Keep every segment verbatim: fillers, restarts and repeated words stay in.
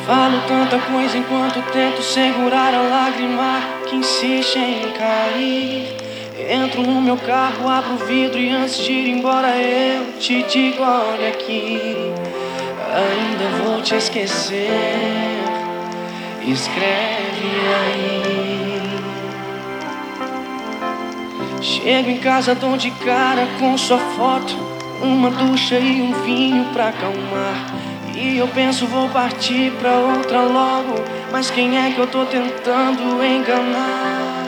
Falo tanta coisa enquanto tento segurar a lágrima que insiste em cair. Entro no meu carro, abro o vidro e antes de ir embora eu te digo: olha aqui, ainda vou te esquecer. Escreve aí. Chego em casa, dou de cara com sua foto, uma ducha e um vinho pra acalmar. E eu penso, vou partir pra outra logo, mas quem é que eu tô tentando enganar?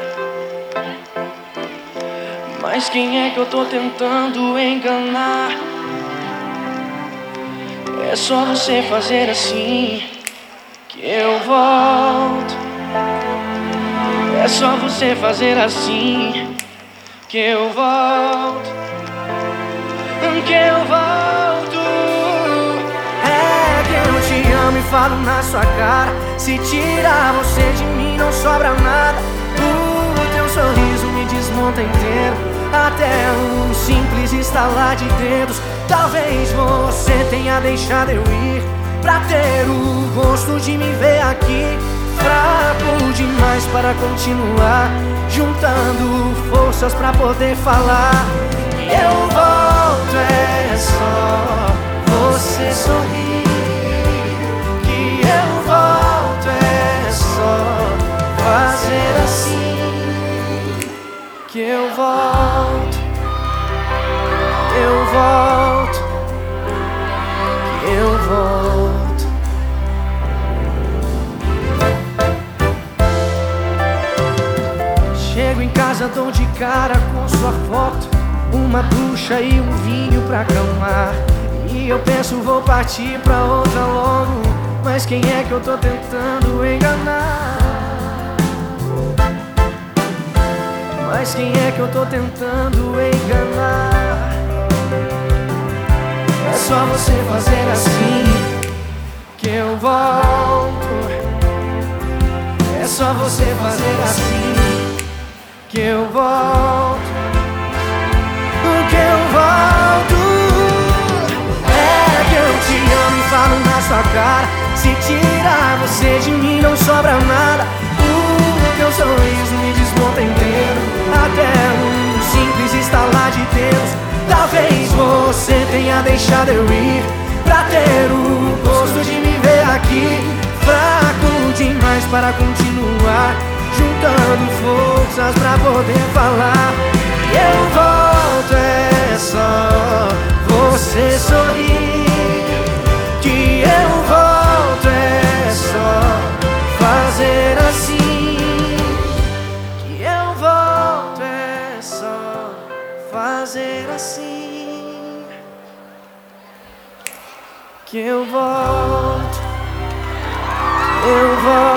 Mas quem é que eu tô tentando enganar? É só você fazer assim que eu volto. É só você fazer assim que eu volto. Que eu volto. É que eu te amo e falo na sua cara. Se tirar você de mim não sobra nada. O teu sorriso me desmonta inteiro, até um simples estalar de dedos. Talvez você tenha deixado eu ir pra ter o gosto de me ver aqui. Fraco demais para continuar, juntando forças pra poder falar. E eu volto, é só você sorrir. Que eu volto, é só fazer assim. Que eu volto, eu volto, que eu volto. Chego em casa, dou de cara com sua foto, uma ducha e um vinho pra acalmar. E eu penso, vou partir pra outra logo, mas quem é que eu tô tentando enganar? Mas quem é que eu tô tentando enganar? É só você fazer assim que eu volto. É só você fazer assim que eu volto. Que eu volto. É que eu te amo e falo na sua cara. Se tirar você de mim não sobra nada. O teu sorriso me desmonta inteiro, até um simples estalar de dedos. Talvez você tenha deixado eu ir pra ter o gosto de me ver aqui. Fraco demais para continuar, juntando forças pra poder falar. E eu volto, é só você sorrir. Que eu volto, é só fazer assim. Que eu volto, é só fazer assim. Que eu volto, eu volto.